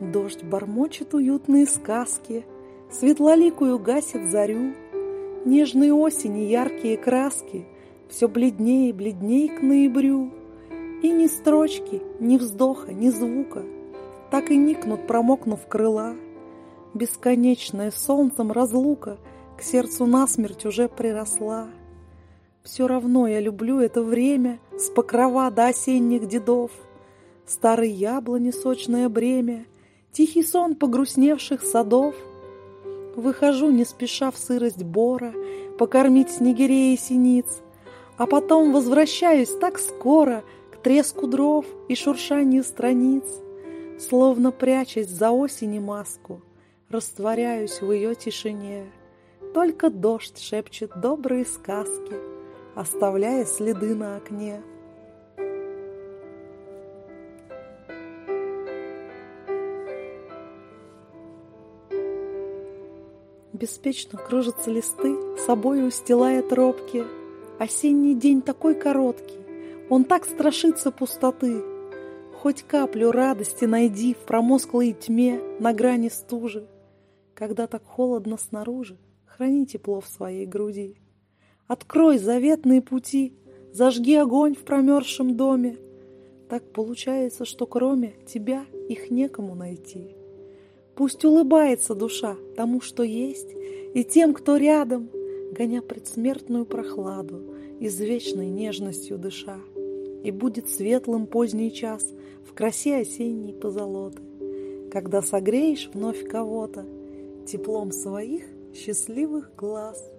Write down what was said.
Дождь бормочет уютные сказки, светлоликую гасит зарю. Нежные осени яркие краски все бледнее и бледней к ноябрю. И ни строчки, ни вздоха, ни звука так и никнут, промокнув крыла. Бесконечная солнцем разлука к сердцу насмерть уже приросла. Все равно я люблю это время с покрова до осенних дедов. Старые яблони, сочное бремя, тихий сон погрустневших садов. Выхожу не спеша в сырость бора покормить снегирей и синиц, а потом возвращаюсь так скоро к треску дров и шуршанию страниц. Словно прячась за осени маску, растворяюсь в ее тишине. Только дождь шепчет добрые сказки, оставляя следы на окне. Беспечно кружатся листы, собой устилая тропки. Осенний день такой короткий, он так страшится пустоты. Хоть каплю радости найди в промозглой тьме на грани стужи. Когда так холодно снаружи, храни тепло в своей груди. Открой заветные пути, зажги огонь в промерзшем доме. Так получается, что кроме тебя их некому найти. Пусть улыбается душа тому, что есть, и тем, кто рядом, гоня предсмертную прохладу, извечной нежностью дыша. И будет светлым поздний час в красе осенней позолоты, когда согреешь вновь кого-то теплом своих счастливых глаз.